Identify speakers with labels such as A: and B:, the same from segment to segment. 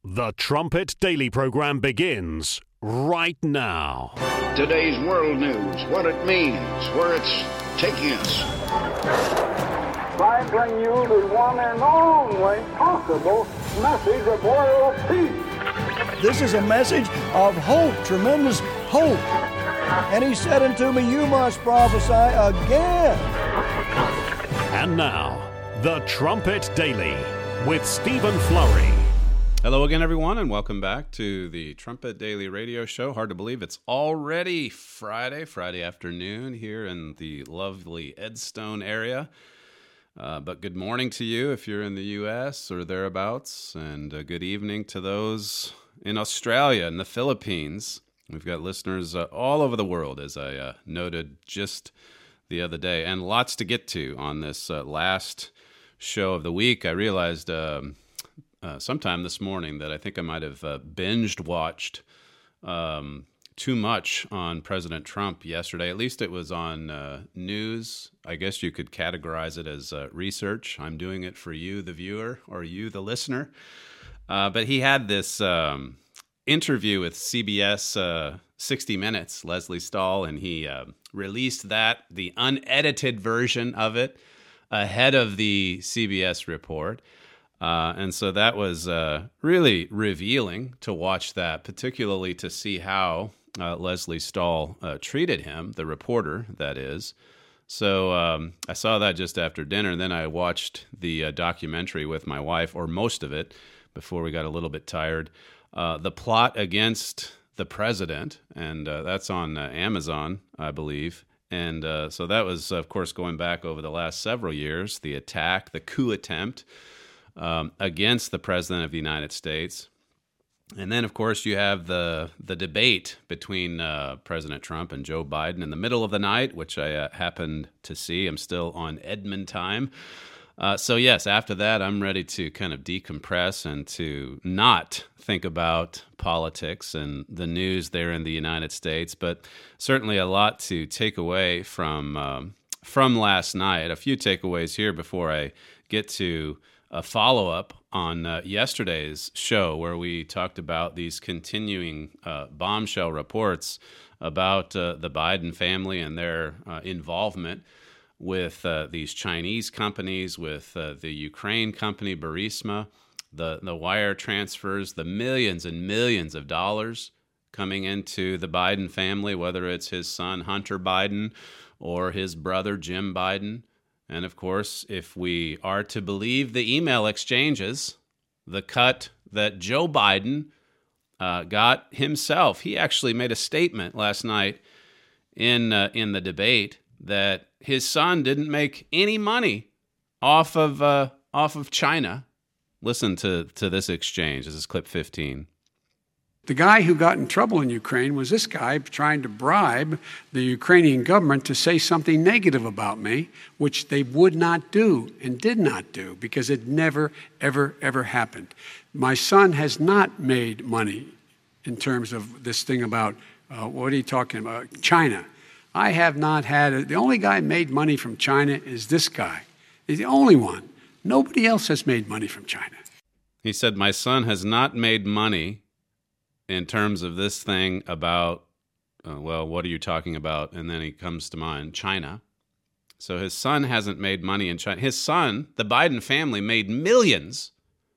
A: The Trumpet Daily program begins right now.
B: Today's world news, what it means, where it's taking us.
C: I bring you the one and only possible message of world peace.
D: This is a message of hope, tremendous hope. And he said unto me, you must prophesy again.
A: And now, The Trumpet Daily with Stephen Flurry.
E: Hello again, everyone, and welcome back to the Trumpet Daily Radio Show. Hard to believe it's already Friday afternoon here in the lovely Edstone area. But good morning to you if you're in the U.S. or thereabouts, and good evening to those in Australia and the Philippines. We've got listeners all over the world, as I noted just the other day, and lots to get to on this last show of the week. I realized sometime this morning that I think I might have binged watched too much on President Trump yesterday. At least it was on news. I guess you could categorize it as research. I'm doing it for you, the viewer, or you, the listener. But he had this interview with CBS 60 Minutes, Leslie Stahl, and he released the unedited version of it ahead of the CBS report. And so that was really revealing to watch that, particularly to see how Leslie Stahl treated him, the reporter, that is. So I saw that just after dinner, and then I watched the documentary with my wife, or most of it, before we got a little bit tired. The Plot Against the President, and that's on Amazon, I believe. And so that was, of course, going back over the last several years, the attack, the coup attempt against the President of the United States. And then, of course, you have the debate between President Trump and Joe Biden in the middle of the night, which I happened to see. I'm still on Edmund time. So, yes, after that, I'm ready to kind of decompress and to not think about politics and the news there in the United States, but certainly a lot to take away from last night. A few takeaways here before I get to a follow-up on yesterday's show, where we talked about these continuing bombshell reports about the Biden family and their involvement with these Chinese companies, with the Ukraine company Burisma, the wire transfers, the millions and millions of dollars coming into the Biden family, whether it's his son Hunter Biden or his brother Jim Biden. And of course, if we are to believe the email exchanges, the cut that Joe Biden got himself, he actually made a statement last night in the debate that his son didn't make any money off of China. Listen to this exchange. This is clip 15.
F: The guy who got in trouble in Ukraine was this guy trying to bribe the Ukrainian government to say something negative about me, which they would not do and did not do because it never, ever, ever happened. My son has not made money in terms of this thing about, what are you talking about, China. I have not had, the only guy made money from China is this guy. He's the only one. Nobody else has made money from China.
E: He said, my son has not made money in terms of this thing about, well, what are you talking about? And then he comes to mind, China. So his son hasn't made money in China. His son, the Biden family, made millions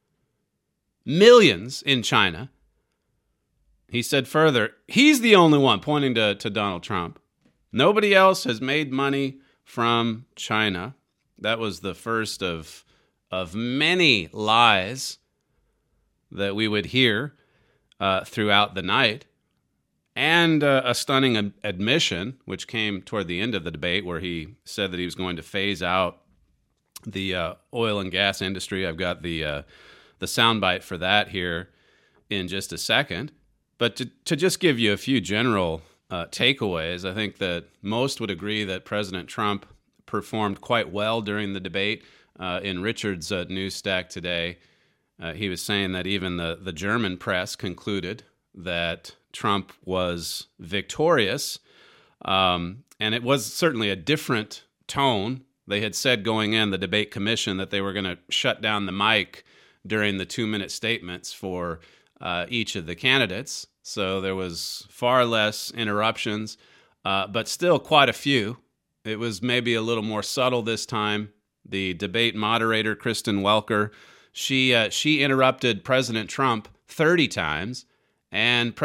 E: in China. He said further, he's the only one, pointing to Donald Trump. Nobody else has made money from China. That was the first of many lies that we would hear throughout the night, and a stunning admission, which came toward the end of the debate, where he said that he was going to phase out the oil and gas industry. I've got the soundbite for that here in just a second. But to just give you a few general takeaways, I think that most would agree that President Trump performed quite well during the debate. In Richard's news stack today, he was saying that even the German press concluded that Trump was victorious. And it was certainly a different tone. They had said going in, the debate commission, that they were going to shut down the mic during the 2-minute statements for each of the candidates. So there was far less interruptions, but still quite a few. It was maybe a little more subtle this time. The debate moderator, Kristen Welker, she interrupted President Trump 30 times and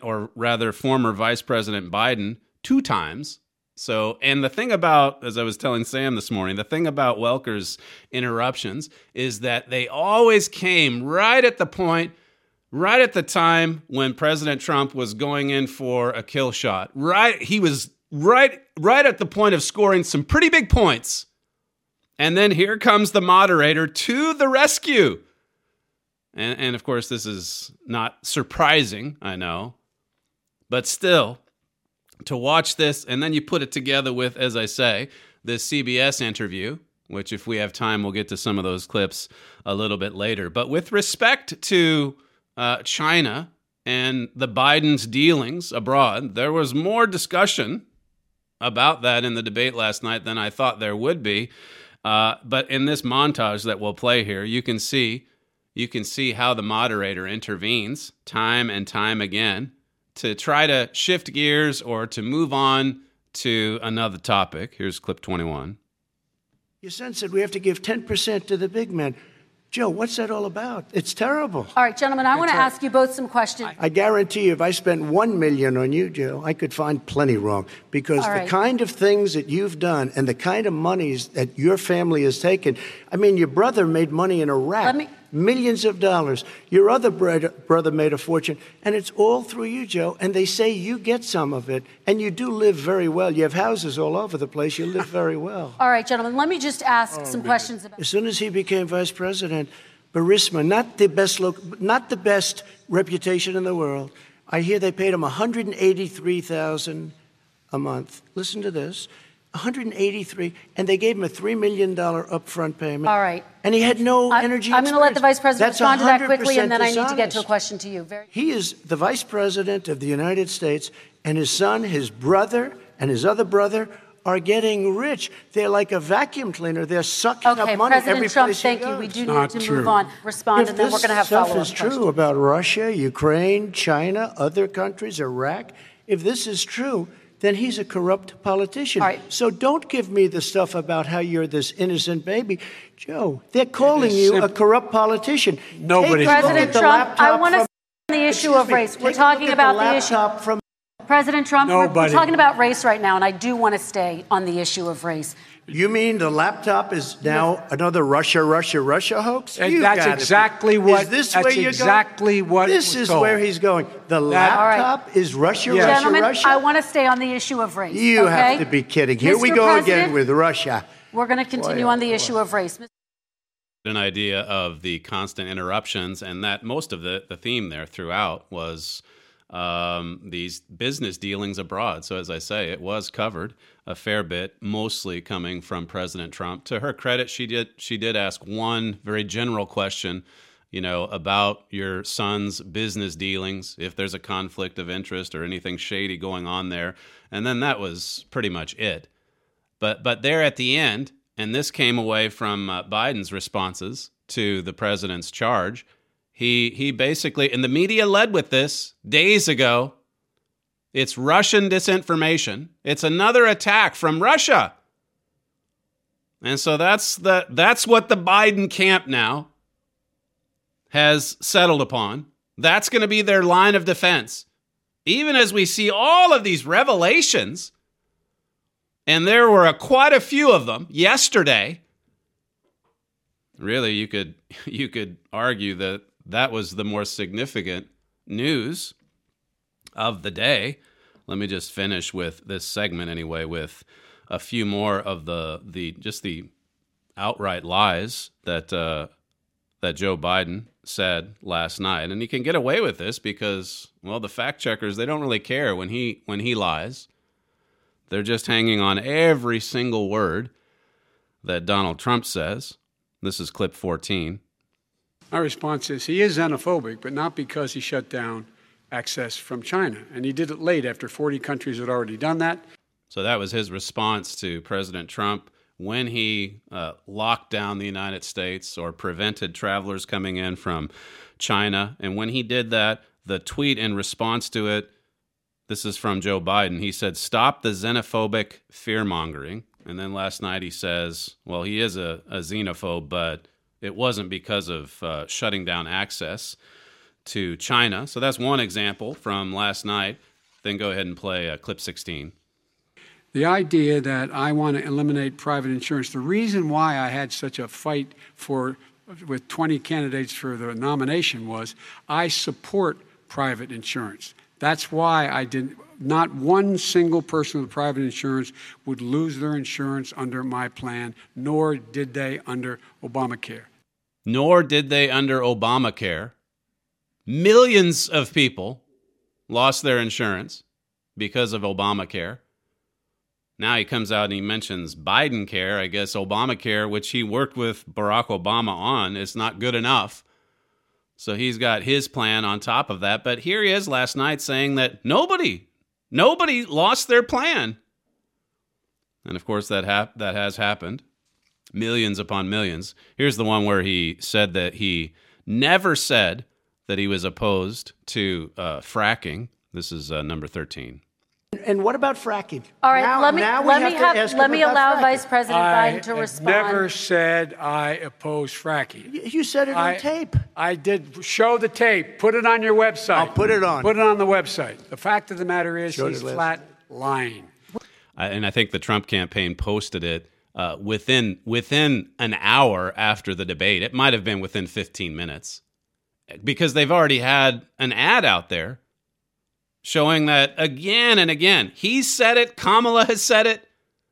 E: former Vice President Biden 2 times. So, and the thing about, as I was telling Sam this morning, the thing about Welker's interruptions is that they always came right at the point, right at the time when President Trump was going in for a kill shot. Right, he was right at the point of scoring some pretty big points. And then here comes the moderator to the rescue. And of course, this is not surprising, I know. But still, to watch this, and then you put it together with, as I say, this CBS interview, which if we have time, we'll get to some of those clips a little bit later. But with respect to China and the Biden's dealings abroad, there was more discussion about that in the debate last night than I thought there would be. But in this montage that we'll play here, you can see how the moderator intervenes time and time again to try to shift gears or to move on to another topic. Here's clip 21.
G: You sense that we have to give 10% to the big men. Joe, what's that all about? It's terrible.
H: All right, gentlemen, I want to ask you both some questions.
G: I guarantee you, if I spent $1 million on you, Joe, I could find plenty wrong. Because the kind of things that you've done and the kind of monies that your family has taken, I mean, your brother made money in Iraq, millions of dollars. Your other brother made a fortune, and it's all through you, Joe. And they say you get some of it, and you do live very well. You have houses all over the place. You live very well.
H: All right, gentlemen, let me just ask some questions about.
G: As soon as he became vice president, Burisma, not the best reputation in the world. I hear they paid him $183,000 a month. Listen to this. $183,000, and they gave him a $3 million upfront payment.
H: All right.
G: And he had no energy.
H: I'm going to let the vice president respond to that quickly, and then I need to get
G: dishonest.
H: to a question to you.
G: He is the vice president of the United States, and his son, his brother, and his other brother are getting rich. They're like a vacuum cleaner. They're sucking up money every
H: President Trump,
G: place
H: thank
G: he
H: you.
G: goes.
H: We do need to move on. Respond, and then we're going to have follow-up questions.
G: If this stuff is true about Russia, Ukraine, China, other countries, Iraq, if this is true, then he's a corrupt politician.
H: All right.
G: So don't give me the stuff about how you're this innocent baby. Joe, they're calling you a corrupt politician.
F: Nobody's
H: President Trump, I want to on the issue of race. We're talking about the issue.
G: From
H: President Trump, we're talking about race right now, and I do want to stay on the issue of race.
G: You mean the laptop is now another Russia hoax?
F: That's exactly what.
G: Is this where you're going? This is where he's going. The laptop is Russia.
H: Gentlemen, I want to stay on the issue of race.
G: You have to be kidding. Here we go again with Russia.
H: We're going to continue on the issue of race.
E: An idea of the constant interruptions, and that most of the theme there throughout was these business dealings abroad. So as I say, it was covered a fair bit, mostly coming from President Trump. To her credit, she did ask one very general question, about your son's business dealings, if there's a conflict of interest or anything shady going on there. And then that was pretty much it. But there at the end, and this came away from Biden's responses to the president's charge, he basically, and the media led with this days ago, it's Russian disinformation. It's another attack from Russia. And so that's what the Biden camp now has settled upon. That's going to be their line of defense. Even as we see all of these revelations, and there were quite a few of them yesterday. Really, you could argue that was the more significant news of the day. Let me just finish with this segment anyway, with a few more of the outright lies that Joe Biden said last night. And he can get away with this because, well, the fact checkers, they don't really care when he lies. They're just hanging on every single word that Donald Trump says. This is clip 14.
F: My response is he is xenophobic, but not because he shut down access from China. And he did it late after 40 countries had already done that.
E: So that was his response to President Trump when he locked down the United States or prevented travelers coming in from China. And when he did that, the tweet in response to it, this is from Joe Biden. He said, "Stop the xenophobic fear-mongering." And then last night he says, well, he is a xenophobe, but it wasn't because of shutting down access to China. So that's one example from last night. Then go ahead and play clip 16.
F: The idea that I want to eliminate private insurance, the reason why I had such a fight with 20 candidates for the nomination was I support private insurance. That's why not one single person with private insurance would lose their insurance under my plan, nor did they under Obamacare.
E: Nor did they under Obamacare. Millions of people lost their insurance because of Obamacare. Now he comes out and he mentions Biden care. I guess Obamacare, which he worked with Barack Obama on, is not good enough. So he's got his plan on top of that. But here he is last night saying that nobody lost their plan. And of course that has happened. Millions upon millions. Here's the one where he said that he never said that he was opposed to fracking. This is number 13.
G: And what about fracking?
H: All right, let me allow Vice President Biden to respond.
F: I never said I oppose fracking.
G: You said it on tape.
F: I did. Show the tape. Put it on your website.
G: I'll put it on.
F: Put it on the website. The fact of the matter is he's flat lying.
E: And I think the Trump campaign posted it within an hour after the debate. It might have been within 15 minutes because they've already had an ad out there showing that again and again. He said it. Kamala has said it.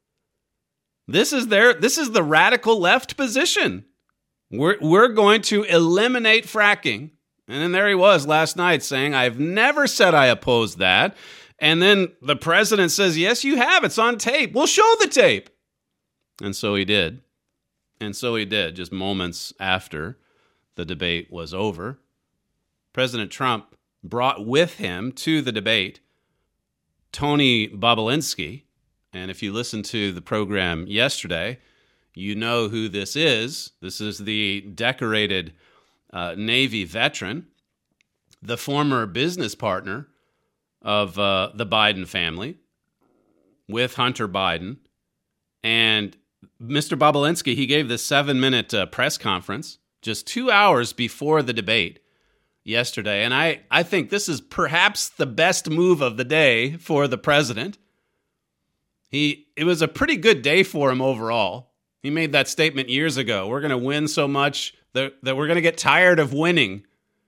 E: This is the radical left position. We're going to eliminate fracking. And then there he was last night saying, "I've never said I oppose that." And then the president says, "Yes, you have. It's on tape. We'll show the tape." And so he did. Just moments after the debate was over. President Trump brought with him to the debate Tony Bobulinski. And if you listened to the program yesterday, you know who this is. This is the decorated Navy veteran, the former business partner of the Biden family with Hunter Biden. And Mr. Bobulinski, he gave this 7-minute press conference just 2 hours before the debate yesterday. And I think this is perhaps the best move of the day for the president. It was a pretty good day for him overall. He made that statement years ago. We're going to win so much that we're going to get tired of winning.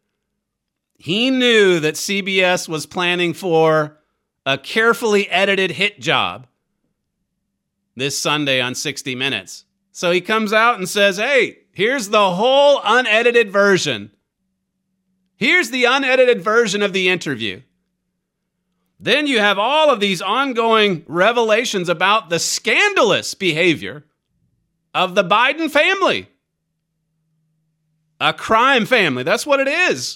E: He knew that CBS was planning for a carefully edited hit job this Sunday on 60 Minutes. So he comes out and says, "Hey, here's the whole unedited version. Here's the unedited version of the interview." Then you have all of these ongoing revelations about the scandalous behavior of the Biden family. A crime family. That's what it is.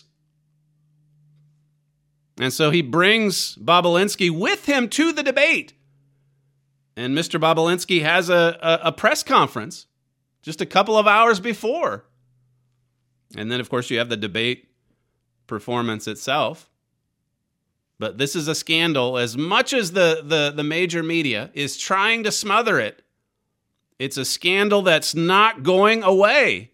E: And so he brings Bobulinski with him to the debate. And Mr. Bobulinski has a press conference just a couple of hours before. And then, of course, you have the debate performance itself. But this is a scandal. As much as the major media is trying to smother it, it's a scandal that's not going away.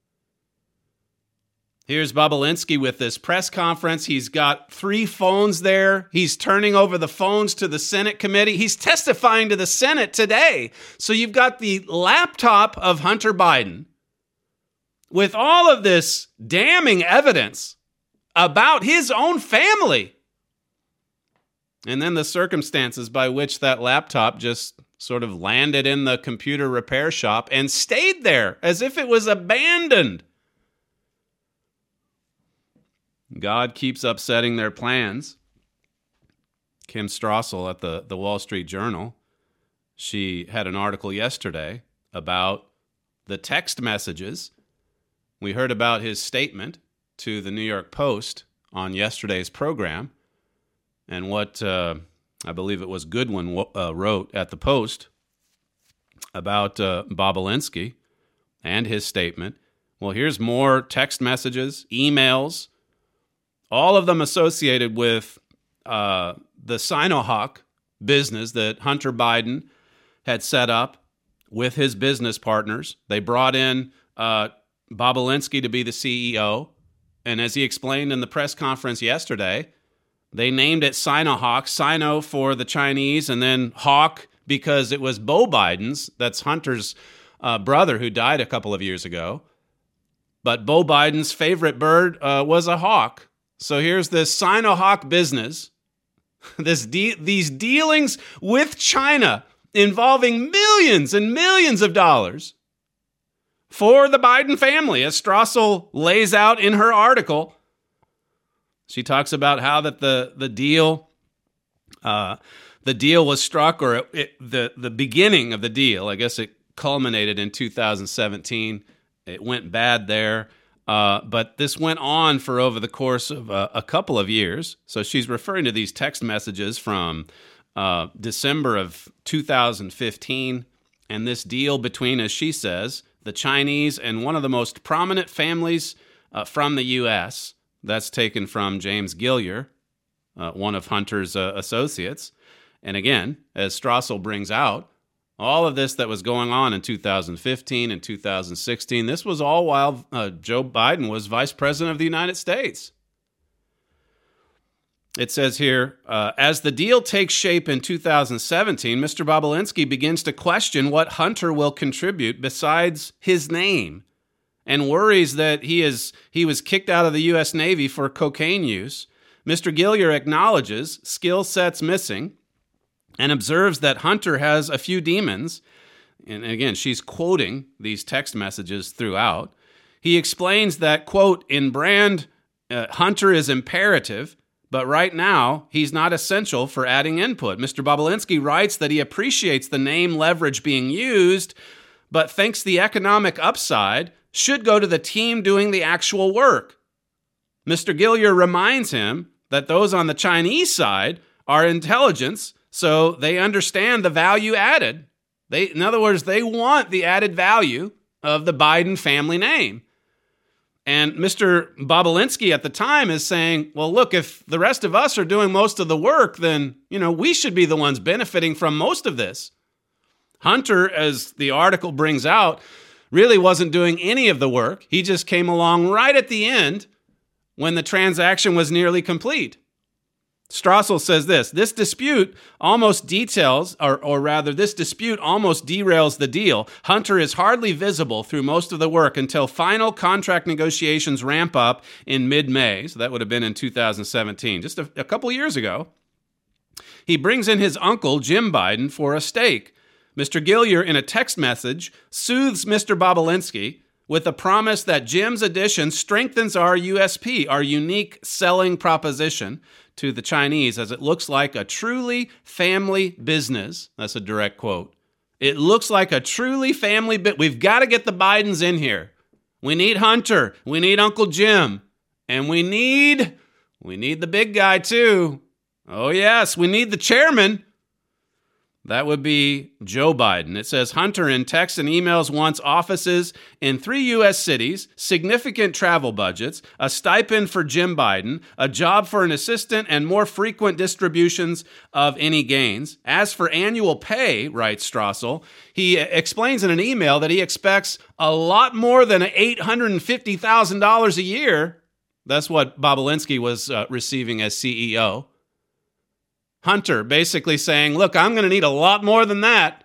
E: Here's Bobulinski with this press conference. He's got 3 phones there. He's turning over the phones to the Senate committee. He's testifying to the Senate today. So you've got the laptop of Hunter Biden with all of this damning evidence about his own family. And then the circumstances by which that laptop just sort of landed in the computer repair shop and stayed there as if it was abandoned. God keeps upsetting their plans. Kim Strassel at the Wall Street Journal, she had an article yesterday about the text messages. We heard about his statement to the New York Post on yesterday's program, and what I believe it was Goodwin wrote at the Post. about Bobulinski and his statement. Well, here's more text messages, emails, all of them associated with the Sinohawk business that Hunter Biden had set up with his business partners. They brought in Bobulinski to be the CEO. And as he explained in the press conference yesterday, they named it Sinohawk, Sino for the Chinese, and then Hawk because it was Beau Biden's, that's Hunter's brother who died a couple of years ago. But Beau Biden's favorite bird was a hawk. So here's this Sinohawk business, these dealings with China involving millions and millions of dollars for the Biden family, as Strassel lays out in her article. She talks about how that the deal was struck, or the beginning of the deal, I guess it culminated in 2017. It went bad there, but this went on for over the course of a couple of years. So she's referring to these text messages from December of 2015, and this deal between, as she says, the Chinese and one of the most prominent families from the U.S. That's taken from James Gilliar, one of Hunter's associates. And again, as Strassel brings out, all of this that was going on in 2015 and 2016, this was all while Joe Biden was vice president of the United States. It says here, as the deal takes shape in 2017, Mr. Bobulinski begins to question what Hunter will contribute besides his name, and worries that he was kicked out of the U.S. Navy for cocaine use. Mr. Gilliar acknowledges skill sets missing and observes that Hunter has a few demons. And again, she's quoting these text messages throughout. He explains that, quote, in brand, Hunter is imperative, but right now he's not essential for adding input. Mr. Bobulinski writes that he appreciates the name leverage being used, but thinks the economic upside should go to the team doing the actual work. Mr. Gilliar reminds him that those on the Chinese side are intelligence, so they understand the value added. In other words, they want the added value of the Biden family name. And Mr. Bobulinski at the time is saying, well, look, if the rest of us are doing most of the work, then, we should be the ones benefiting from most of this. Hunter, as the article brings out, really wasn't doing any of the work. He just came along right at the end when the transaction was nearly complete. Strassel says this dispute almost derails the deal. Hunter is hardly visible through most of the work until final contract negotiations ramp up in mid-May. So that would have been in 2017, just a couple years ago. He brings in his uncle, Jim Biden, for a stake. Mr. Gilliar, in a text message, soothes Mr. Bobulinski with a promise that Jim's addition strengthens our USP, our unique selling proposition, to the Chinese, as it looks like a truly family business. That's a direct quote. It looks like a truly family We've got to get the Bidens in here. We need Hunter. We need Uncle Jim. And we need the big guy too. Oh yes, we need the chairman. That would be Joe Biden. It says Hunter in texts and emails wants offices in 3 U.S. cities, significant travel budgets, a stipend for Jim Biden, a job for an assistant, and more frequent distributions of any gains. As for annual pay, writes Strassel, he explains in an email that he expects a lot more than $850,000 a year. That's what Bobulinski was receiving as CEO. Hunter basically saying, look, I'm going to need a lot more than that.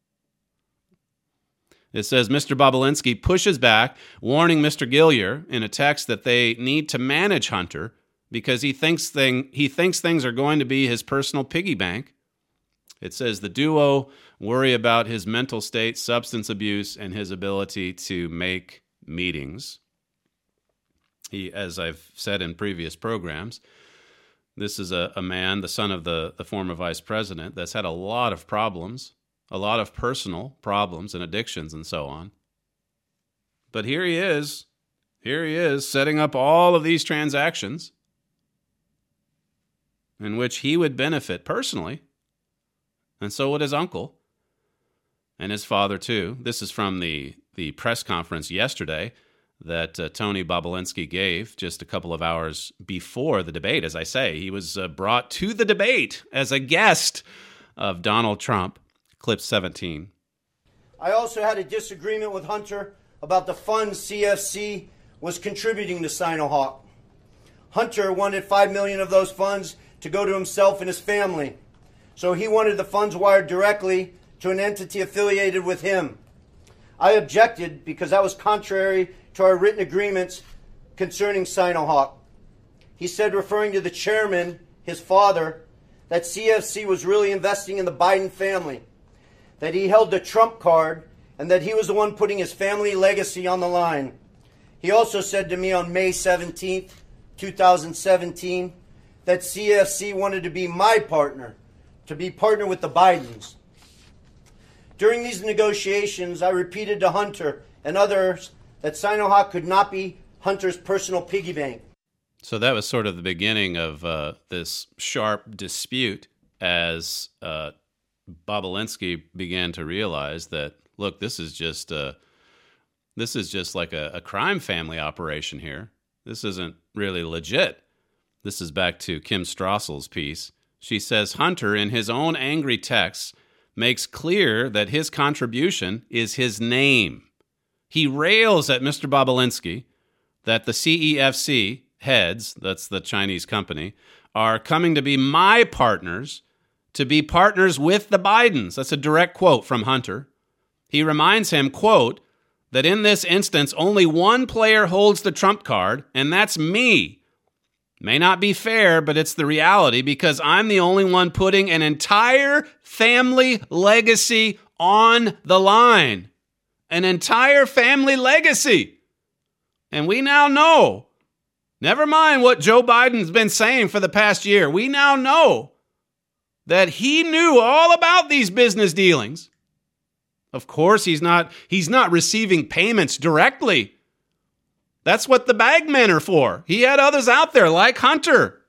E: It says Mr. Bobulinski pushes back, warning Mr. Gilliar in a text that they need to manage Hunter because he thinks things are going to be his personal piggy bank. It says the duo worry about his mental state, substance abuse, and his ability to make meetings. He, as I've said in previous programs, this is a man, the son of the former vice president, that's had a lot of problems, a lot of personal problems and addictions and so on. But here he is setting up all of these transactions in which he would benefit personally, and so would his uncle. and his father too. This is from the press conference yesterday that Tony Bobulinski gave just a couple of hours before the debate. As I say, he was brought to the debate as a guest of Donald Trump. Clip 17.
I: I also had a disagreement with Hunter about the funds CFC was contributing to Sinohawk. Hunter wanted $5 million of those funds to go to himself and his family. So he wanted the funds wired directly to an entity affiliated with him. I objected because that was contrary to our written agreements concerning Sinohawk. He said, referring to the chairman, his father, that CFC was really investing in the Biden family, that he held the Trump card, and that he was the one putting his family legacy on the line. He also said to me on May 17th, 2017, that CFC wanted to be my partner, to be partner with the Bidens. During these negotiations, I repeated to Hunter and others that Sinohawk could not be Hunter's personal piggy bank.
E: So that was sort of the beginning of this sharp dispute as Bobulinski began to realize that, look, this is just like a crime family operation here. This isn't really legit. This is back to Kim Strassel's piece. She says Hunter, in his own angry texts, makes clear that his contribution is his name. He rails at Mr. Bobulinski that the CEFC heads, that's the Chinese company, are coming to be my partners, to be partners with the Bidens. That's a direct quote from Hunter. He reminds him, quote, that in this instance, only one player holds the trump card, and that's me. May not be fair, but it's the reality because I'm the only one putting an entire family legacy on the line. An entire family legacy. And we now know, never mind what Joe Biden's been saying for the past year, we now know that he knew all about these business dealings. Of course, he's not receiving payments directly. That's what the bagmen are for. He had others out there like Hunter.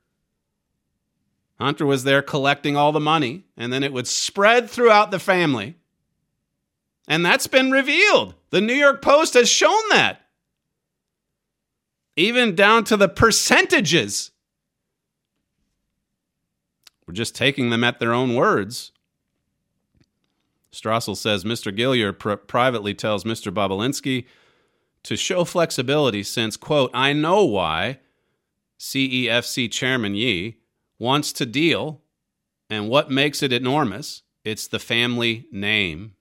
E: Hunter was there collecting all the money, and then it would spread throughout the family. And that's been revealed. The New York Post has shown that. Even down to the percentages. We're just taking them at their own words. Strassel says Mr. Gilliar privately tells Mr. Bobulinski to show flexibility since, quote, I know why CEFC Chairman Yi wants to deal, and what makes it enormous, it's the family name.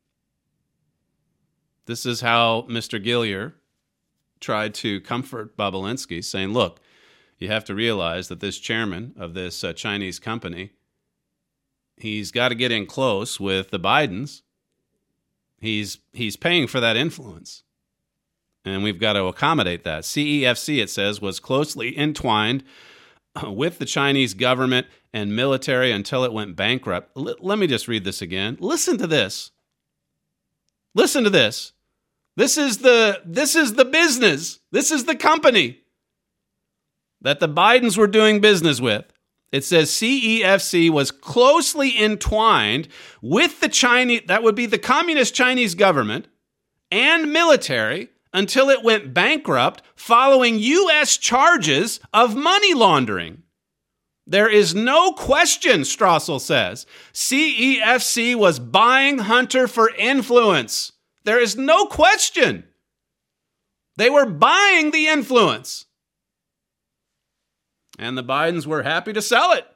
E: This is how Mr. Gilliar tried to comfort Bobulinski, saying, look, you have to realize that this chairman of this Chinese company, he's got to get in close with the Bidens. He's paying for that influence. And we've got to accommodate that. CEFC, it says, was closely entwined with the Chinese government and military until it went bankrupt. Let me just read this again. Listen to this. Listen to this. This is the business. This is the company that the Bidens were doing business with. It says CEFC was closely entwined with the Chinese, that would be the communist Chinese government and military until it went bankrupt following U.S. charges of money laundering. There is no question, Strassel says, CEFC was buying Hunter for influence. There is no question. They were buying the influence. And the Bidens were happy to sell it.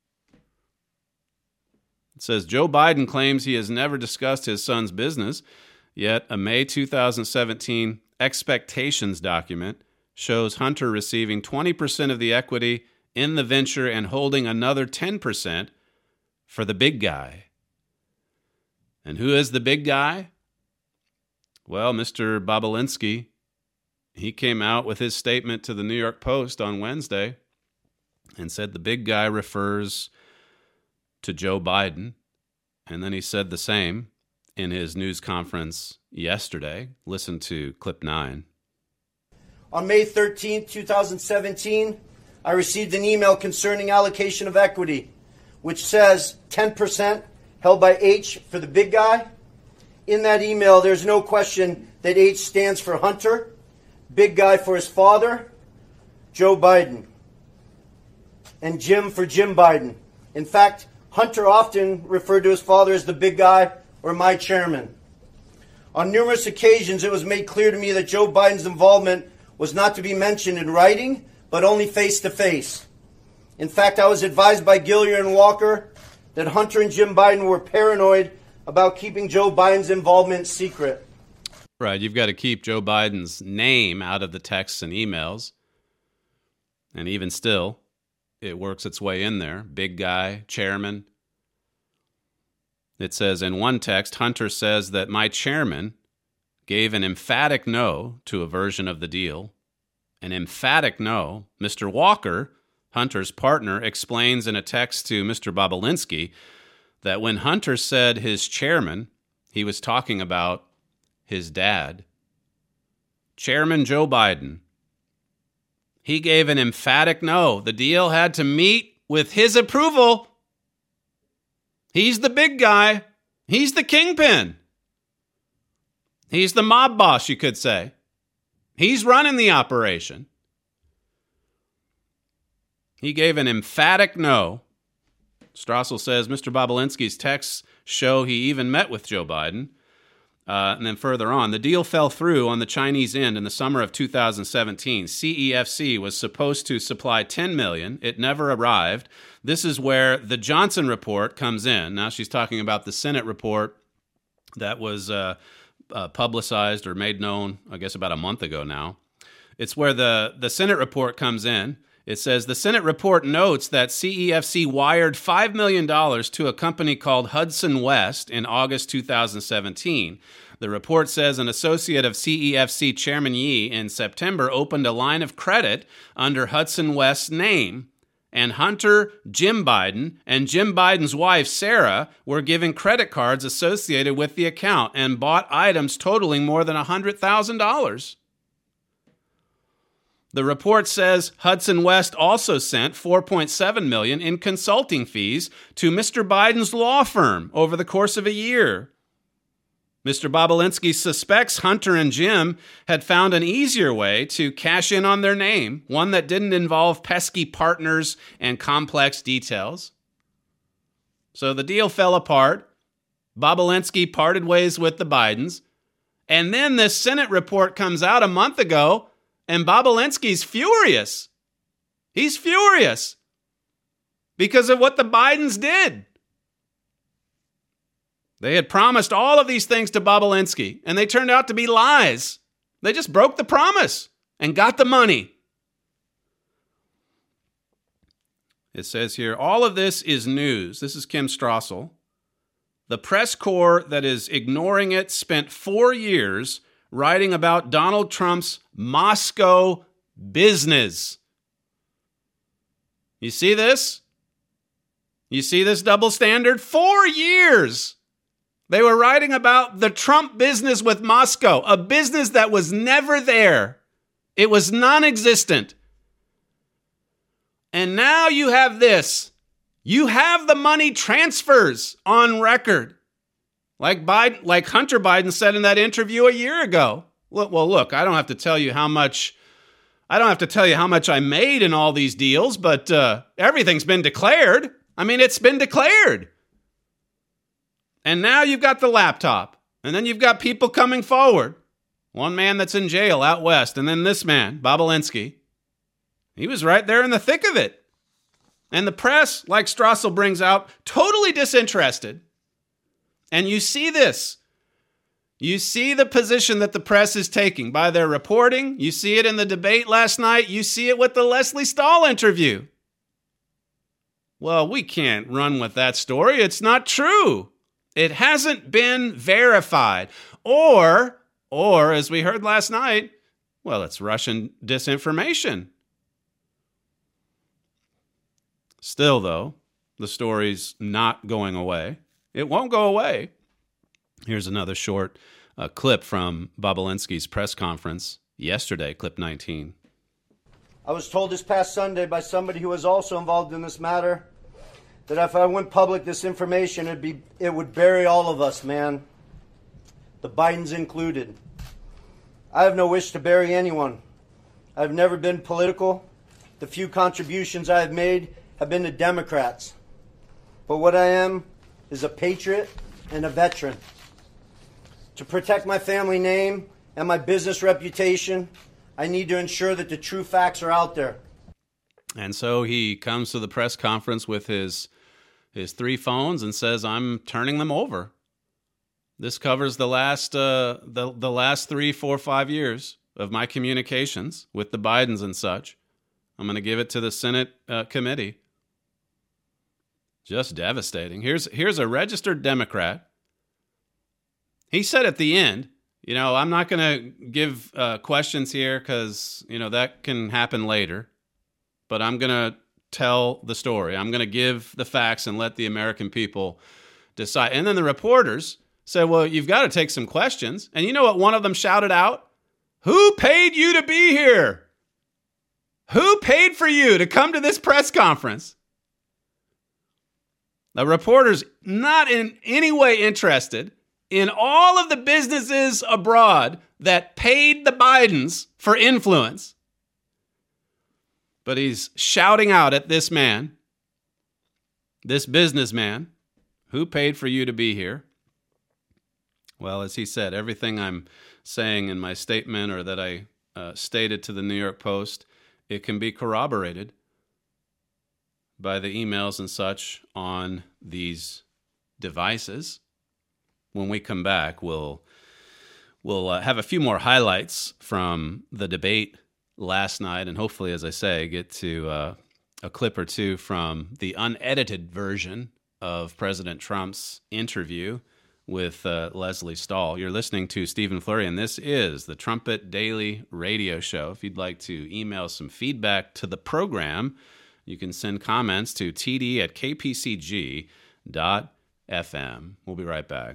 E: It says Joe Biden claims he has never discussed his son's business, yet a May 2017 expectations document shows Hunter receiving 20% of the equity in the venture and holding another 10% for the big guy. And who is the big guy? Well, Mr. Bobulinski, he came out with his statement to the New York Post on Wednesday and said the big guy refers to Joe Biden. And then he said the same in his news conference yesterday. Listen to clip 9.
I: On May 13, 2017, I received an email concerning allocation of equity, which says 10% held by H for the big guy, in that email, there's no question that H stands for Hunter, big guy for his father, Joe Biden, and Jim for Jim Biden. In fact, Hunter often referred to his father as the big guy or my chairman. On numerous occasions, it was made clear to me that Joe Biden's involvement was not to be mentioned in writing, but only face-to-face. In fact, I was advised by Gilliar and Walker that Hunter and Jim Biden were paranoid about keeping Joe Biden's involvement secret.
E: Right, you've got to keep Joe Biden's name out of the texts and emails. And even still, it works its way in there. Big guy, chairman. It says in one text, Hunter says that my chairman gave an emphatic no to a version of the deal. An emphatic no. Mr. Walker, Hunter's partner, explains in a text to Mr. Bobulinski that when Hunter said his chairman, he was talking about his dad. Chairman Joe Biden. He gave an emphatic no. The deal had to meet with his approval. He's the big guy. He's the kingpin. He's the mob boss, you could say. He's running the operation. He gave an emphatic no. Strassel says Mr. Bobulinski's texts show he even met with Joe Biden. And then further on, the deal fell through on the Chinese end in the summer of 2017. CEFC was supposed to supply $10 million. It never arrived. This is where the Johnson report comes in. Now she's talking about the Senate report that was publicized or made known, I guess, about a month ago now. It's where the Senate report comes in. It says the Senate report notes that CEFC wired $5 million to a company called Hudson West in August 2017. The report says an associate of CEFC Chairman Yi in September opened a line of credit under Hudson West's name, and Hunter, Jim Biden, and Jim Biden's wife, Sarah, were given credit cards associated with the account and bought items totaling more than $100,000. The report says Hudson West also sent $4.7 million in consulting fees to Mr. Biden's law firm over the course of a year. Mr. Bobulinski suspects Hunter and Jim had found an easier way to cash in on their name, one that didn't involve pesky partners and complex details. So the deal fell apart. Bobulinski parted ways with the Bidens. And then this Senate report comes out a month ago, and Bobulinski's furious. He's furious because of what the Bidens did. They had promised all of these things to Bobulinski, and they turned out to be lies. They just broke the promise and got the money. It says here, all of this is news. This is Kim Strassel. The press corps that is ignoring it spent 4 years writing about Donald Trump's Moscow business. You see this? You see this double standard? 4 years. They were writing about the Trump business with Moscow, a business that was never there. It was non-existent. And now you have this. You have the money transfers on record. Like Hunter Biden said in that interview a year ago. Well, look, I don't have to tell you how much I made in all these deals, but everything's been declared. I mean, it's been declared. And now you've got the laptop, and then you've got people coming forward. One man that's in jail out west, and then this man, Bobulinski. He was right there in the thick of it. And the press, like Strassel brings out, totally disinterested. And you see this. You see the position that the press is taking by their reporting. You see it in the debate last night. You see it with the Lesley Stahl interview. Well, we can't run with that story. It's not true. It hasn't been verified. Or, as we heard last night, well, it's Russian disinformation. Still, though, the story's not going away. It won't go away. Here's another short clip from Bobulinski's press conference yesterday, clip 19.
I: I was told this past Sunday by somebody who was also involved in this matter that if I went public this information, it would bury all of us, man. the Bidens included. I have no wish to bury anyone. I've never been political. The few contributions I have made have been to Democrats. But what I am is a patriot and a veteran. To protect my family name and my business reputation, I need to ensure that the true facts are out there.
E: And so he comes to the press conference with his 3 phones and says, "I'm turning them over." This covers the last 3, 4, 5 years of my communications with the Bidens and such. I'm going to give it to the Senate committee. Just devastating. Here's a registered Democrat. He said at the end, I'm not going to give questions here because, that can happen later. But I'm going to tell the story. I'm going to give the facts and let the American people decide. And then the reporters said, well, you've got to take some questions. And you know what one of them shouted out? Who paid you to be here? Who paid for you to come to this press conference? The reporter's not in any way interested in all of the businesses abroad that paid the Bidens for influence. But he's shouting out at this man, this businessman, who paid for you to be here? Well, as he said, everything I'm saying in my statement or that I stated to the New York Post, it can be corroborated by the emails and such on these devices. When we come back, we'll have a few more highlights from the debate last night, and hopefully, as I say, get to a clip or two from the unedited version of President Trump's interview with Lesley Stahl. You're listening to Stephen Flurry, and this is the Trumpet Daily Radio Show. If you'd like to email some feedback to the program, you can send comments to td@kpcg.fm. We'll be right back.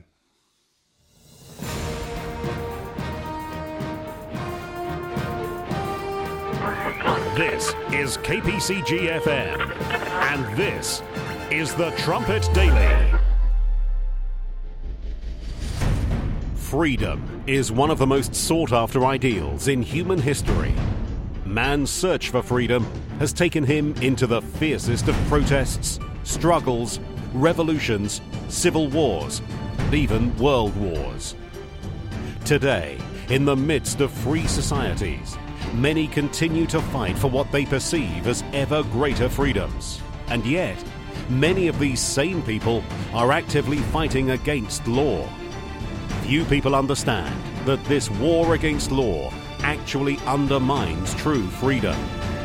A: This is KPCG-FM, and this is the Trumpet Daily. Freedom is one of the most sought-after ideals in human history. Man's search for freedom has taken him into the fiercest of protests, struggles, revolutions, civil wars, and even world wars. Today, in the midst of free societies, many continue to fight for what they perceive as ever greater freedoms. And yet, many of these same people are actively fighting against law. Few people understand that this war against law actually undermines true freedom.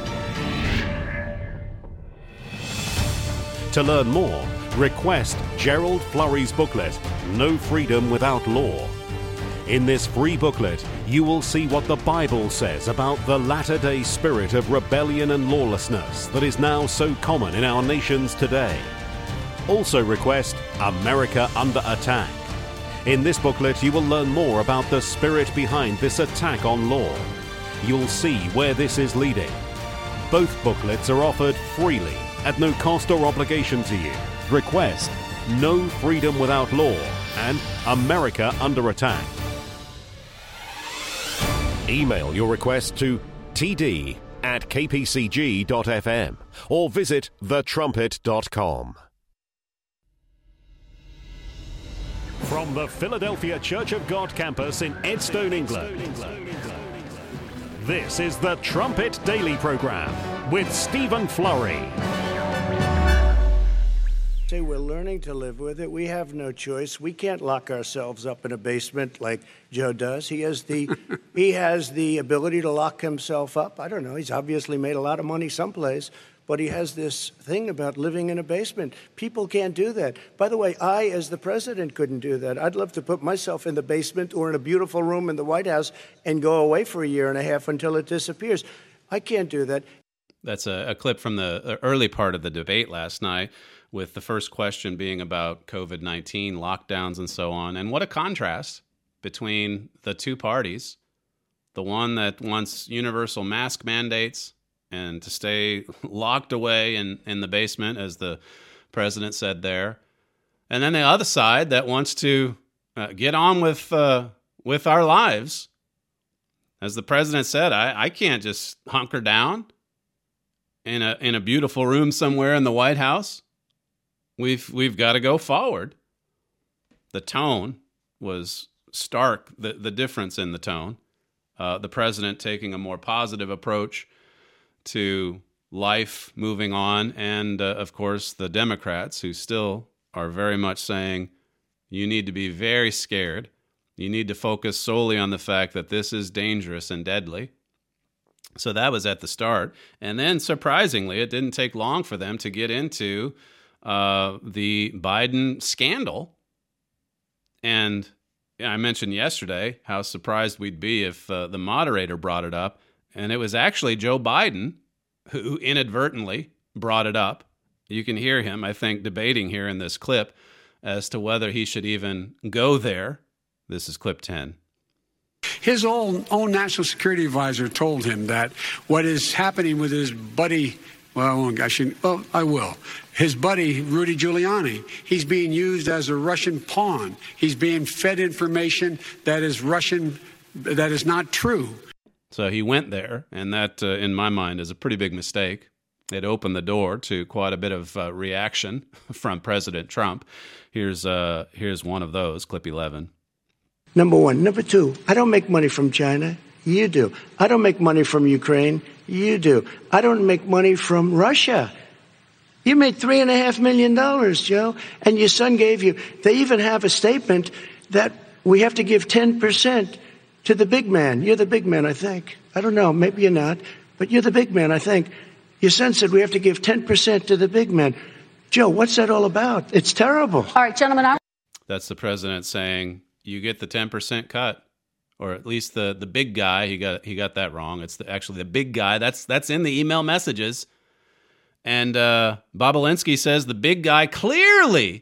A: To learn more, request Gerald Flurry's booklet, No Freedom Without Law. In this free booklet, you will see what the Bible says about the latter-day spirit of rebellion and lawlessness that is now so common in our nations today. Also request America Under Attack. In this booklet, you will learn more about the spirit behind this attack on law. You'll see where this is leading. Both booklets are offered freely at no cost or obligation to you. Request No Freedom Without Law and America Under Attack. Email your request to td@kpcg.fm or visit thetrumpet.com. From the Philadelphia Church of God campus in Edstone, England, this is the Trumpet Daily Program with Stephen Flurry.
G: Say we're learning to live with it. We have no choice. We can't lock ourselves up in a basement like Joe does. He has the ability to lock himself up. I don't know. He's obviously made a lot of money someplace, but he has this thing about living in a basement. People can't do that. By the way, I, as the president, couldn't do that. I'd love to put myself in the basement or in a beautiful room in the White House and go away for a year and a half until it disappears. I can't do that.
E: That's a clip from the early part of the debate last night, with the first question being about COVID-19, lockdowns, and so on. And what a contrast between the two parties. The one that wants universal mask mandates and to stay locked away in the basement, as the president said there. And then the other side that wants to get on with our lives. As the president said, I can't just hunker down in a beautiful room somewhere in the White House. We've got to go forward. The tone was stark, the difference in the tone. The president taking a more positive approach to life moving on, and of course the Democrats, who still are very much saying you need to be very scared. You need to focus solely on the fact that this is dangerous and deadly. So that was at the start. And then, surprisingly, it didn't take long for them to get into the Biden scandal. And I mentioned yesterday how surprised we'd be if the moderator brought it up. And it was actually Joe Biden who inadvertently brought it up. You can hear him, I think, debating here in this clip as to whether he should even go there. This is clip 10.
F: His own national security advisor told him that what is happening with his buddy, I will. His buddy, Rudy Giuliani, he's being used as a Russian pawn. He's being fed information that is Russian, that is not true.
E: So he went there, and that, in my mind, is a pretty big mistake. It opened the door to quite a bit of reaction from President Trump. Here's one of those, clip 11.
G: Number one. Number two, I don't make money from China. You do. I don't make money from Ukraine. You do. I don't make money from Russia. You made $3.5 million, Joe, and your son gave you. They even have a statement that we have to give 10% to the big man. You're the big man, I think. I don't know. Maybe you're not, but you're the big man, I think. Your son said we have to give 10% to the big man. Joe, what's that all about? It's terrible.
H: All right, gentlemen.
E: That's the president saying you get the 10% cut, or at least the big guy. He got that wrong. It's actually the big guy. That's in the email messages. And Bobulinski says the big guy clearly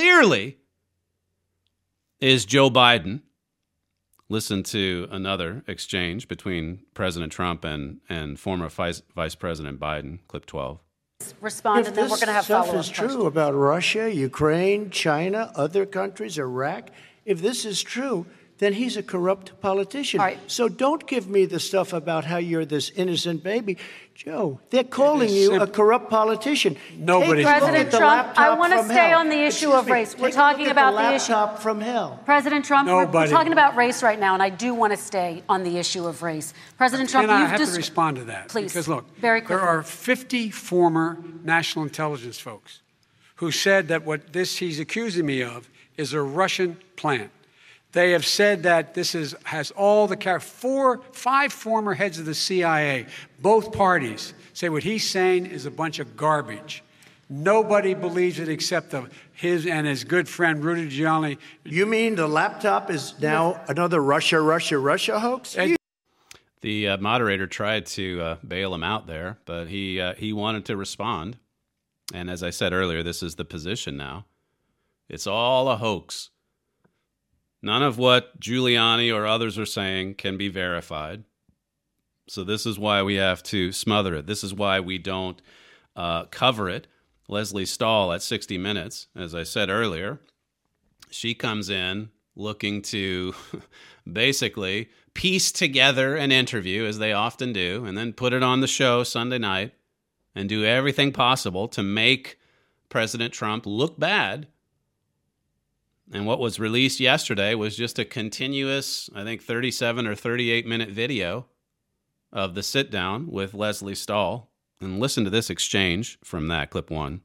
E: is Joe Biden. Listen to another exchange between President Trump and former Vice President Biden, clip 12.
H: Respond, and then we're going to have follow-up
G: questions. If this stuff is true about Russia, Ukraine, China, other countries, Iraq, if this is true, then he's a corrupt politician.
H: Right.
G: So don't give me the stuff about how you're this innocent baby. Joe, they're calling you a corrupt politician.
F: Nobody's
H: President Trump, I want to stay on the issue of race. We're talking about the issue.
G: Laptop from hell.
H: President Trump, we're talking about race right now, and I do want to stay on the issue of race. President Trump,
F: I have to respond to that.
H: Please.
F: Because look,
H: very quickly.
F: There are 50 former national intelligence folks who said that what he's accusing me of is a Russian plant. They have said that this has all the 5 former heads of the CIA, both parties, say what he's saying is a bunch of garbage. Nobody believes it except his and his good friend Rudy Giuliani.
G: You mean the laptop is now another Russia hoax?
E: The moderator tried to bail him out there, but he wanted to respond. And as I said earlier, this is the position now. It's all a hoax. None of what Giuliani or others are saying can be verified. So this is why we have to smother it. This is why we don't cover it. Leslie Stahl at 60 Minutes, as I said earlier, she comes in looking to basically piece together an interview, as they often do, and then put it on the show Sunday night and do everything possible to make President Trump look bad. And what was released yesterday was just a continuous, I think, 37 or 38-minute video of the sit-down with Leslie Stahl. And listen to this exchange from that, clip 1.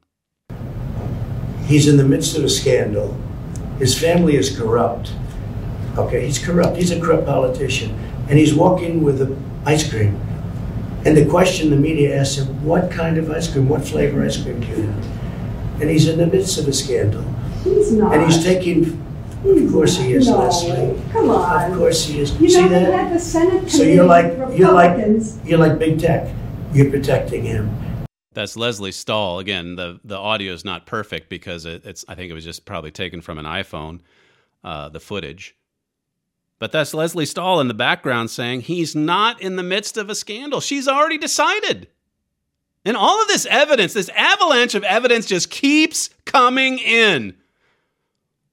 G: He's in the midst of a scandal. His family is corrupt. Okay, he's corrupt. He's a corrupt politician. And he's walking with ice cream. And the question the media asks him, what kind of ice cream, what flavor ice cream do you have? And he's in the midst of a scandal.
J: He's not.
G: And he's taking, of course he is, Leslie.
J: Come on.
G: Of course he is.
J: You
G: See
J: know,
G: that?
J: they had the Senate
G: so
J: you're like
G: big tech. You're protecting him.
E: That's Leslie Stahl. Again, the audio is not perfect because it's. I think it was just probably taken from an iPhone, the footage. But that's Leslie Stahl in the background saying he's not in the midst of a scandal. She's already decided. And all of this evidence, this avalanche of evidence just keeps coming in.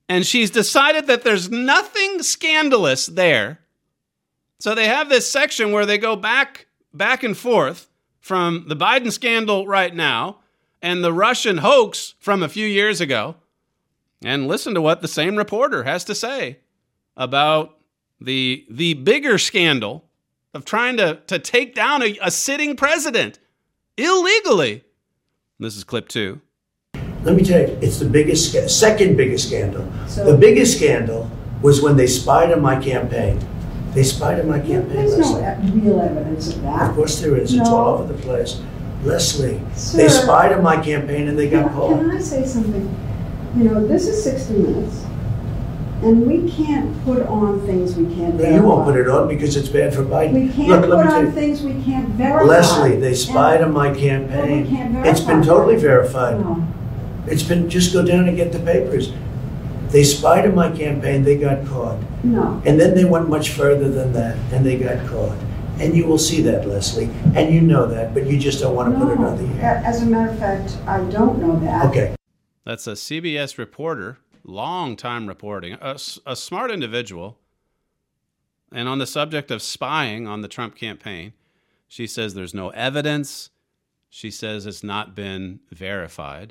E: And she's decided that there's nothing scandalous there. So they have this section where they go back and forth from the Biden scandal right now and the Russian hoax from a few years ago. And listen to what the same reporter has to say about the bigger scandal of trying to take down a sitting president illegally. This is clip 2.
G: Let me tell you, it's the second biggest scandal. The biggest scandal was when they spied on my campaign. They spied on my campaign.
J: There's no real evidence of that.
G: Of course there is. It's all over the place. Leslie, they spied on my campaign and they got caught.
J: Can I say something? You know, this is 60 Minutes, and we can't put on things we can't verify.
G: You won't put it on because it's bad for Biden.
J: We can't put on things we can't verify.
G: Leslie, they spied on my campaign.
J: We can't verify.
G: It's been totally verified.
J: No.
G: It's been, just go down and get the papers. They spied on my campaign, they got caught.
J: No.
G: And then they went much further than that, and they got caught. And you will see that, Leslie. And you know that, but you just don't want to put it on the air.
J: As a matter of fact, I don't know that.
G: Okay.
E: That's a CBS reporter, long-time reporting, a smart individual. And on the subject of spying on the Trump campaign, she says there's no evidence. She says it's not been verified.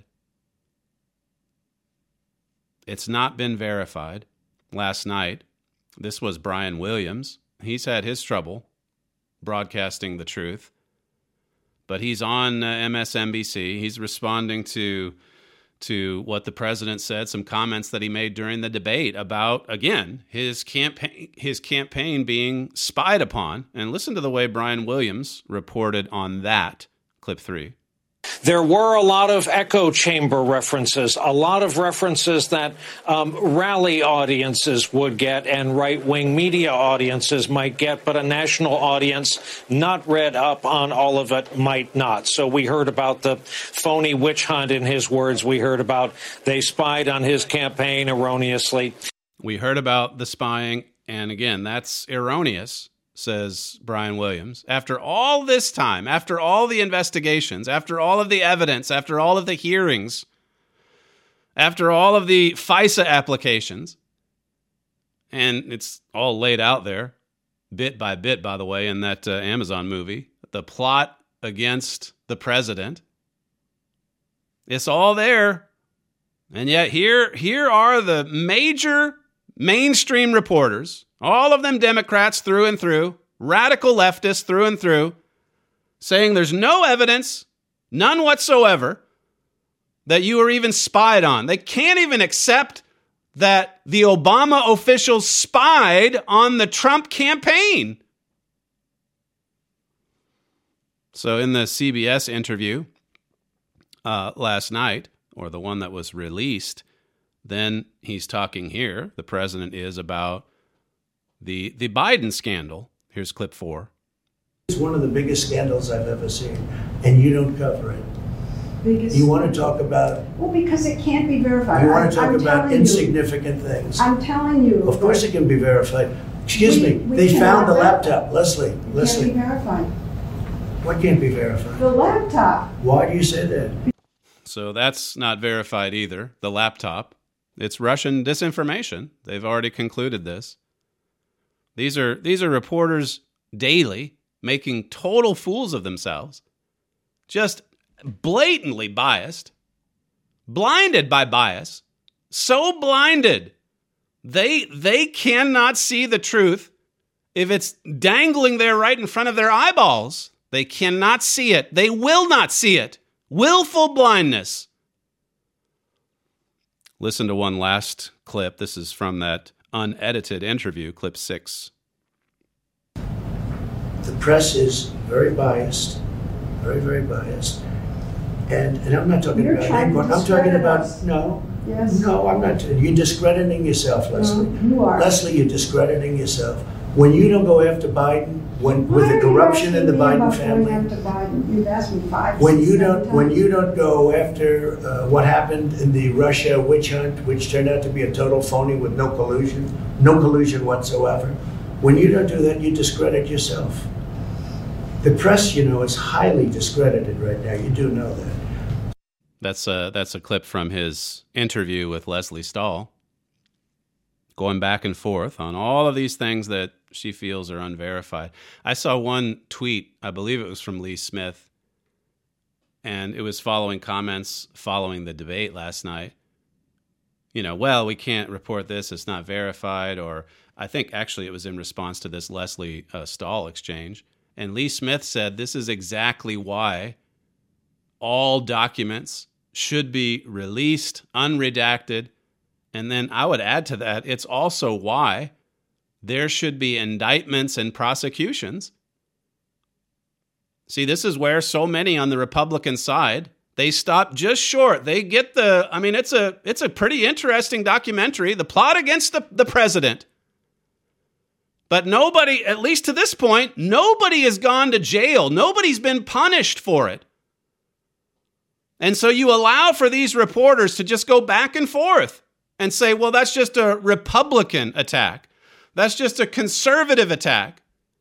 E: It's not been verified. Last night, this was Brian Williams. He's had his trouble broadcasting the truth, but he's on MSNBC. He's responding to what the president said, some comments that he made during the debate about, again, his campaign being spied upon. And listen to the way Brian Williams reported on that. Clip 3.
K: There were a lot of echo chamber references, a lot of references that rally audiences would get and right-wing media audiences might get, but a national audience not read up on all of it might not. So we heard about the phony witch hunt, in his words. We heard about they spied on his campaign erroneously.
E: We heard about the spying, and again, that's erroneous, says Brian Williams. After all this time, after all the investigations, after all of the evidence, after all of the hearings, after all of the FISA applications, and it's all laid out there, bit by bit, by the way, in that Amazon movie, the plot against the president, it's all there. And yet here are the major mainstream reporters, all of them Democrats through and through, radical leftists through and through, saying there's no evidence, none whatsoever, that you were even spied on. They can't even accept that the Obama officials spied on the Trump campaign. So in the CBS interview last night, or the one that was released, then he's talking here, the president is, about the Biden scandal. Here's clip 4.
G: It's one of the biggest scandals I've ever seen, and you don't cover it. You want to talk about...
J: Well, because it can't be verified.
G: You want to talk about insignificant things.
J: I'm telling you.
G: Of course it can be verified. Excuse me, they found the laptop. Leslie.
J: Can't be verified.
G: What can't be verified?
J: The laptop.
G: Why do you say that?
E: So that's not verified either, the laptop. It's Russian disinformation. They've already concluded this. These are reporters daily making total fools of themselves, just blatantly biased, blinded by bias, so blinded they cannot see the truth if it's dangling there right in front of their eyeballs. They cannot see it. They will not see it. Willful blindness. Listen to one last clip. This is from that unedited interview, clip 6.
G: The press is very biased, very, very biased. And I'm not talking about anyone. I'm talking about,
J: Yes.
G: No, I'm not. You're discrediting yourself, Leslie.
J: No, you are.
G: Leslie, you're discrediting yourself. When you don't go after Biden, with the corruption in the Biden family.
J: You've asked me 5
G: When you don't go after what happened in the Russia witch hunt, which turned out to be a total phony with no collusion whatsoever. When you don't do that, you discredit yourself. The press, is highly discredited right now. You do know that.
E: That's a clip from his interview with Leslie Stahl. going back and forth on all of these things that she feels are unverified. I saw one tweet, I believe it was from Lee Smith, and it was following comments following the debate last night. Well, we can't report this, it's not verified, or I think actually it was in response to this Leslie Stahl exchange. And Lee Smith said this is exactly why all documents should be released, unredacted. And then I would add to that, it's also why there should be indictments and prosecutions. See, this is where so many on the Republican side, they stop just short. They get it's a pretty interesting documentary, The Plot Against the President. But nobody, at least to this point, nobody has gone to jail. Nobody's been punished for it. And so you allow for these reporters to just go back and forth and say, well, that's just a Republican attack. That's just a conservative attack.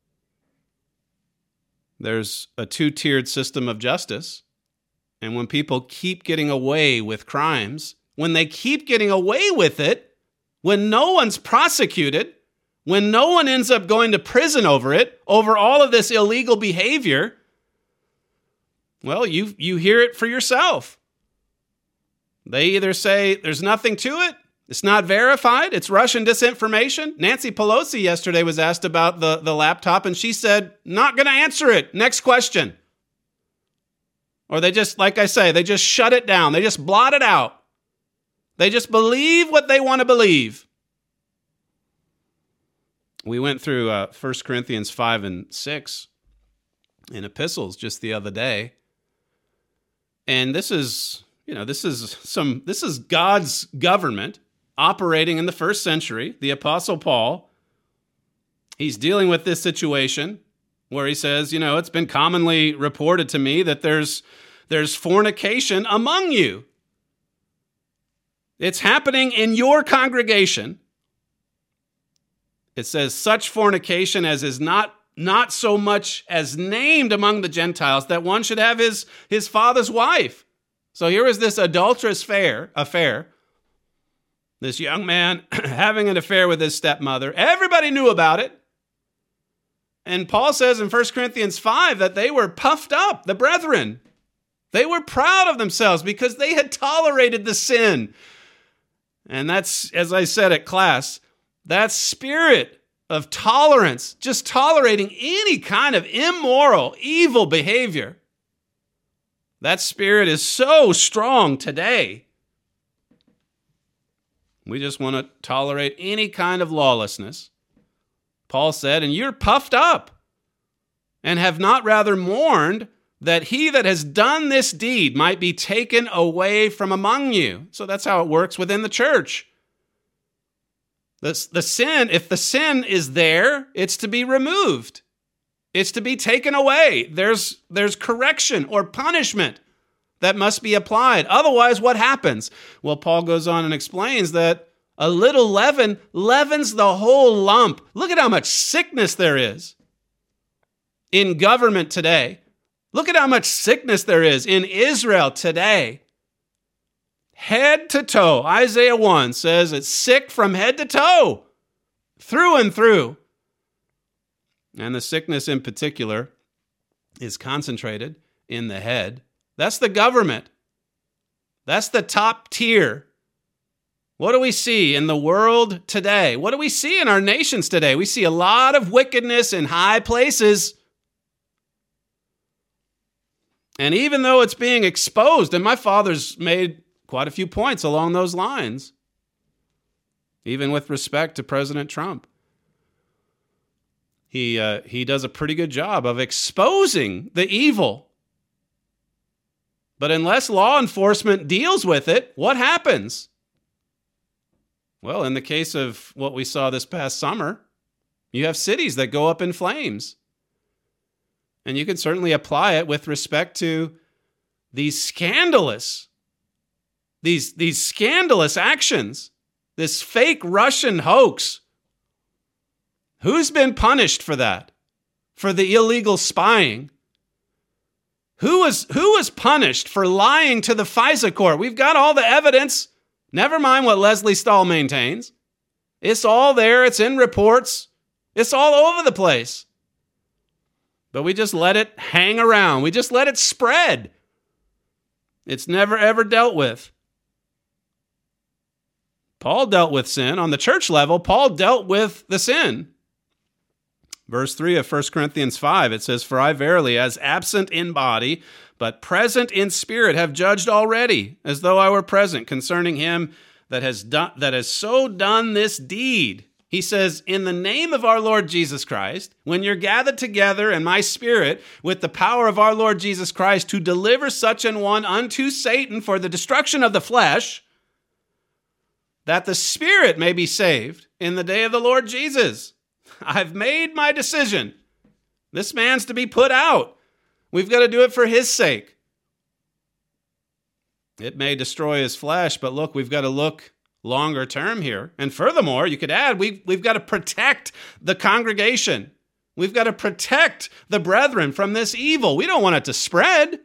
E: There's a two-tiered system of justice. And when people keep getting away with crimes, when they keep getting away with it, when no one's prosecuted, when no one ends up going to prison over it, over all of this illegal behavior, well, you hear it for yourself. They either say there's nothing to it, it's not verified, it's Russian disinformation. Nancy Pelosi yesterday was asked about the laptop, and she said, not going to answer it. Next question. Or they just, like I say, they just shut it down. They just blot it out. They just believe what they want to believe. We went through 1 Corinthians 5 and 6 in epistles just the other day. And this is God's government operating in the first century. The Apostle Paul, he's dealing with this situation where he says, it's been commonly reported to me that there's fornication among you. It's happening in your congregation. It says such fornication as is not so much as named among the Gentiles, that one should have his father's wife. So here is this adulterous affair. This young man having an affair with his stepmother. Everybody knew about it. And Paul says in 1 Corinthians 5 that they were puffed up, the brethren. They were proud of themselves because they had tolerated the sin. And that's, as I said at class, that spirit of tolerance, just tolerating any kind of immoral, evil behavior. That spirit is so strong today. We just want to tolerate any kind of lawlessness. Paul said, and you're puffed up and have not rather mourned that he that has done this deed might be taken away from among you. So that's how it works within the church. The sin, if the sin is there, it's to be removed. It's to be taken away. There's correction or punishment that must be applied. Otherwise, what happens? Well, Paul goes on and explains that a little leaven leavens the whole lump. Look at how much sickness there is in government today. Look at how much sickness there is in Israel today. Head to toe. Isaiah 1 says it's sick from head to toe, through and through. And the sickness in particular is concentrated in the head. That's the government. That's the top tier. What do we see in the world today? What do we see in our nations today? We see a lot of wickedness in high places. And even though it's being exposed, and my father's made quite a few points along those lines, even with respect to President Trump. He does a pretty good job of exposing the evil. But unless law enforcement deals with it, what happens? Well, in the case of what we saw this past summer, you have cities that go up in flames. And you can certainly apply it with respect to these scandalous actions, this fake Russian hoax. Who's been punished for that? For the illegal spying? Who was punished for lying to the FISA court? We've got all the evidence. Never mind what Leslie Stahl maintains. It's all there. It's in reports. It's all over the place. But we just let it hang around. We just let it spread. It's never, ever dealt with. Paul dealt with sin. On the church level, Paul dealt with the sin. Verse 3 of 1 Corinthians 5, it says, "For I verily, as absent in body, but present in spirit, have judged already, as though I were present, concerning him that has so done this deed." He says, in the name of our Lord Jesus Christ, when you're gathered together in my spirit with the power of our Lord Jesus Christ to deliver such an one unto Satan for the destruction of the flesh, that the spirit may be saved in the day of the Lord Jesus. I've made my decision. This man's to be put out. We've got to do it for his sake. It may destroy his flesh, but look, we've got to look longer term here. And furthermore, you could add, we've got to protect the congregation. We've got to protect the brethren from this evil. We don't want it to spread.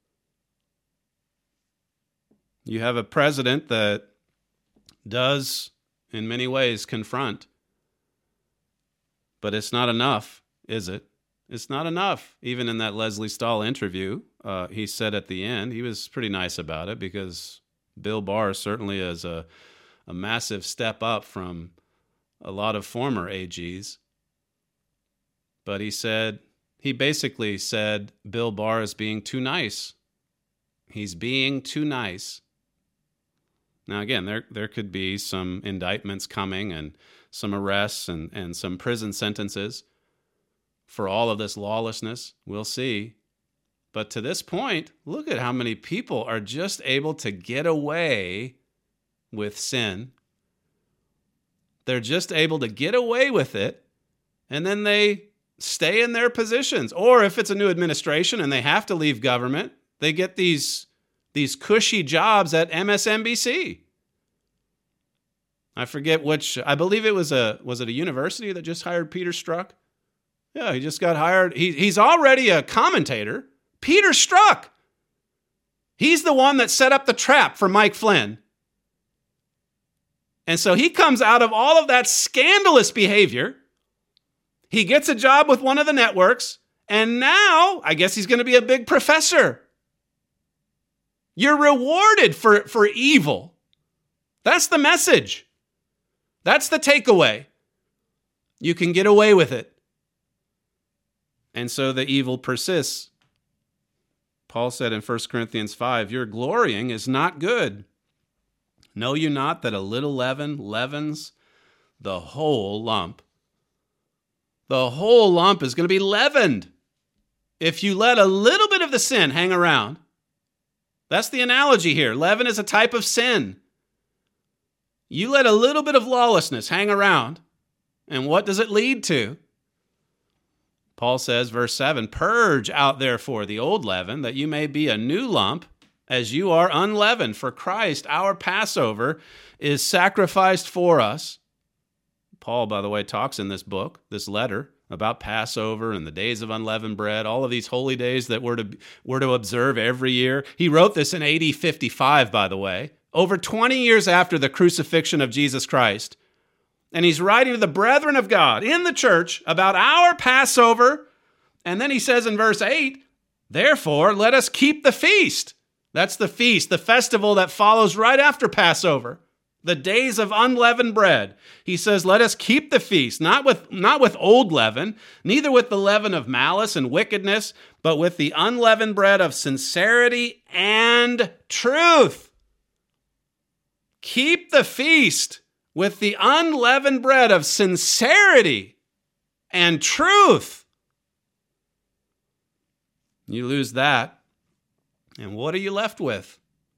E: You have a president that does, in many ways, confront. But it's not enough, is it? It's not enough. Even in that Leslie Stahl interview, he said at the end, he was pretty nice about it, because Bill Barr certainly is a massive step up from a lot of former AGs. But he basically said Bill Barr is being too nice. He's being too nice. Now, again, there could be some indictments coming and some arrests and some prison sentences for all of this lawlessness. We'll see. But to this point, look at how many people are just able to get away with sin. They're just able to get away with it, and then they stay in their positions. Or if it's a new administration and they have to leave government, they get these cushy jobs at MSNBC. I forget which, I believe it was it a university that just hired Peter Strzok? Yeah, he just got hired. He's already a commentator. Peter Strzok. He's the one that set up the trap for Mike Flynn. And so he comes out of all of that scandalous behavior. He gets a job with one of the networks, and now I guess he's going to be a big professor. You're rewarded for evil. That's the message. That's the takeaway. You can get away with it. And so the evil persists. Paul said in 1 Corinthians 5, "Your glorying is not good. Know you not that a little leaven leavens the whole lump?" The whole lump is going to be leavened if you let a little bit of the sin hang around. That's the analogy here. Leaven is a type of sin. You let a little bit of lawlessness hang around, and what does it lead to? Paul says, verse 7, "Purge out therefore the old leaven, that you may be a new lump, as you are unleavened. For Christ, our Passover, is sacrificed for us." Paul, by the way, talks in this book, this letter, about Passover and the days of unleavened bread, all of these holy days that we're to observe every year. He wrote this in AD 55, by the way, over 20 years after the crucifixion of Jesus Christ. And he's writing to the brethren of God in the church about our Passover. And then he says in verse 8, "Therefore, let us keep the feast." That's the feast, the festival that follows right after Passover, the days of unleavened bread. He says, let us keep the feast, not with old leaven, neither with the leaven of malice and wickedness, but with the unleavened bread of sincerity and truth. Keep the feast with the unleavened bread of sincerity and truth. You lose that, and what are you left with?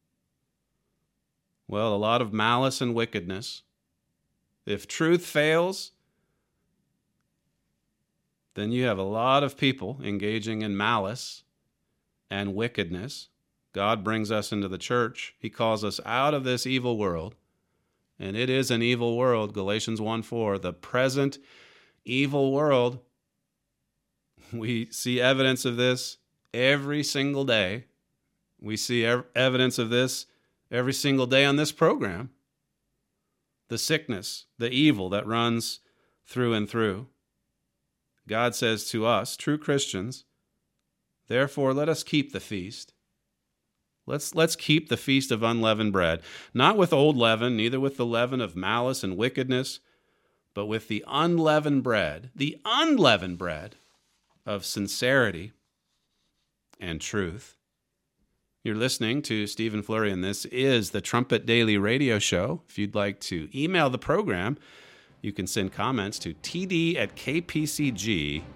E: Well, a lot of malice and wickedness. If truth fails, then you have a lot of people engaging in malice and wickedness. God brings us into the church. He calls us out of this evil world. And it is an evil world, Galatians 1:4, the present evil world. We see evidence of this every single day. We see evidence of this every single day on this program. the sickness, the evil that runs through and through. God says to us, true Christians, therefore let us keep the feast. Let's keep the feast of unleavened bread, not with old leaven, neither with the leaven of malice and wickedness, but with the unleavened bread of sincerity and truth. You're listening to Stephen Flurry, and this is the Trumpet Daily Radio Show. If you'd like to email the program, you can send comments to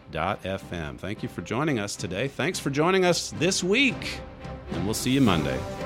E: td@kpcg.fm. Thank you for joining us today. Thanks for joining us this week, and we'll see you Monday.